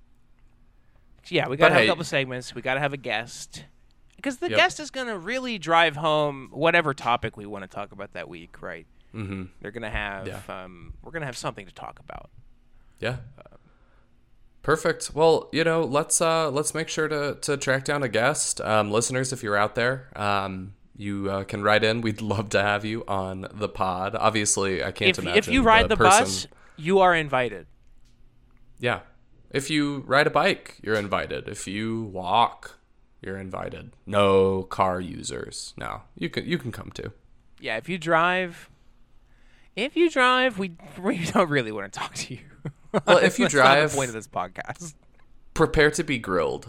Speaker 2: we gotta have a couple segments. We gotta have a guest, because the guest is gonna really drive home whatever topic we want to talk about that week, right?
Speaker 1: Mm-hmm.
Speaker 2: They're gonna have. We're gonna have something to talk about.
Speaker 1: Yeah. Perfect. Well, let's make sure to track down a guest. Listeners, if you're out there, you can write in. We'd love to have you on the pod. Obviously, I can't imagine.
Speaker 2: If you ride the bus, you are invited.
Speaker 1: Yeah. If you ride a bike, you're invited. If you walk, you're invited. No car users. No, you can come too.
Speaker 2: Yeah. If you drive, we don't really want to talk to you.
Speaker 1: Well, if you drive,
Speaker 2: not the point of this podcast.
Speaker 1: Prepare to be grilled.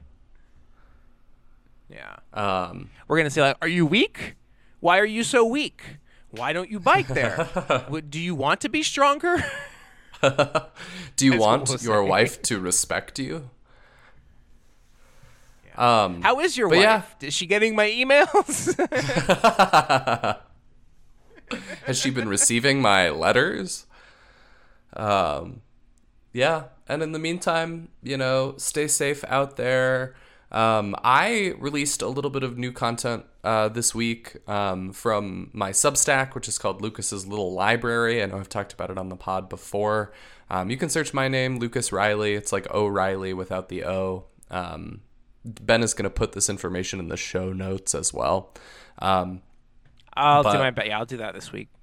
Speaker 2: Yeah. We're gonna say, like, are you weak? Why are you so weak? Why don't you bike there? Do you want to be stronger?
Speaker 1: Do you want your wife to respect you?
Speaker 2: Yeah. How is your wife?
Speaker 1: Yeah.
Speaker 2: Is she getting my emails?
Speaker 1: Has she been receiving my letters? Yeah. And in the meantime, stay safe out there. I released a little bit of new content this week from my Substack, which is called Lucas's Little Library. I know I've talked about it on the pod before. You can search my name, Lucas Riley. It's like O'Reilly without the O. Ben is going to put this information in the show notes as well.
Speaker 2: I'll do my best. Yeah, I'll do that this week.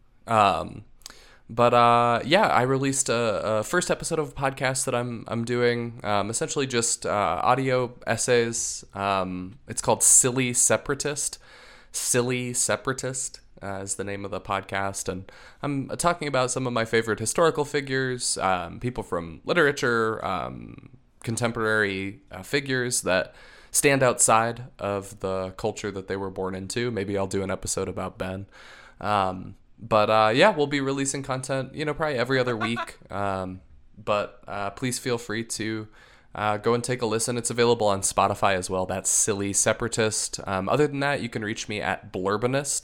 Speaker 1: But I released a first episode of a podcast that I'm doing, essentially just audio essays. It's called Silly Separatist. Silly Separatist is the name of the podcast, and I'm talking about some of my favorite historical figures, people from literature, contemporary figures that stand outside of the culture that they were born into. Maybe I'll do an episode about Ben. But we'll be releasing content, probably every other week. But please feel free to go and take a listen. It's available on Spotify as well. That's Silly Separatist. Other than that, you can reach me at Blurbinist,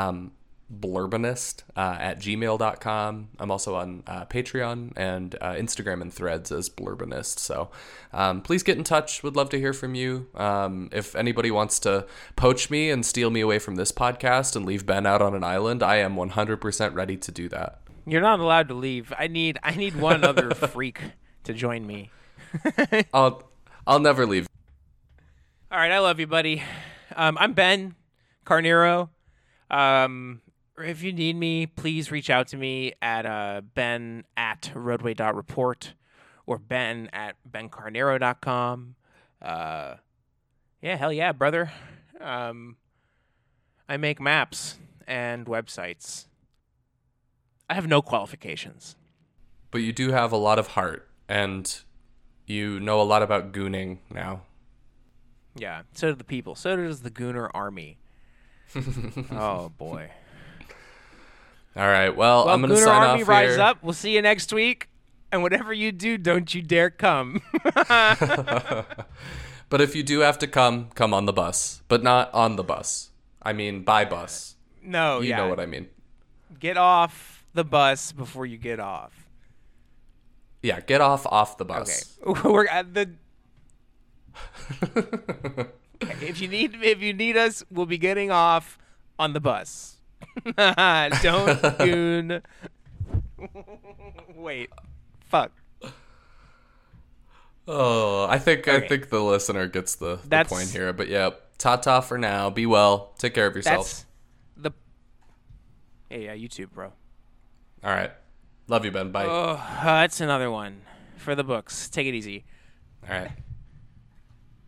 Speaker 1: at gmail.com. I'm also on Patreon and Instagram and Threads as Blurbinist. So please get in touch. Would love to hear from you. If anybody wants to poach me and steal me away from this podcast and leave Ben out on an island, I am 100% ready to do that.
Speaker 2: You're not allowed to leave. I need one other freak to join me.
Speaker 1: I'll never leave.
Speaker 2: All right, I love you, buddy. I'm Ben Carnero. If you need me, please reach out to me at ben@roadway.report or ben@bencarnero.com. Yeah, hell yeah, brother. I make maps and websites. I have no qualifications.
Speaker 1: But you do have a lot of heart, and you know a lot about gooning now.
Speaker 2: Yeah, so do the people. So does the Gooner Army. Oh, boy.
Speaker 1: All right, well I'm going to
Speaker 2: Gooner
Speaker 1: sign
Speaker 2: Army,
Speaker 1: off
Speaker 2: rise
Speaker 1: here.
Speaker 2: up. We'll see you next week. And whatever you do, don't you dare come.
Speaker 1: But if you do have to come on the bus. But not on the bus. I mean, by bus.
Speaker 2: No,
Speaker 1: You know what I mean.
Speaker 2: Get off the bus before you get off.
Speaker 1: Yeah, get off the bus.
Speaker 2: Okay. We're at the... If you need us, we'll be getting off on the bus. Don't goon. Wait. Fuck.
Speaker 1: Oh, I think
Speaker 2: Okay.
Speaker 1: the listener gets the
Speaker 2: That's-
Speaker 1: point here. But yeah, ta-ta for now. Be well. Take care of yourself.
Speaker 2: That's the... Yeah, you too, bro.
Speaker 1: All right. Love you, Ben. Bye.
Speaker 2: Oh, that's another one for the books. Take it easy.
Speaker 1: All right.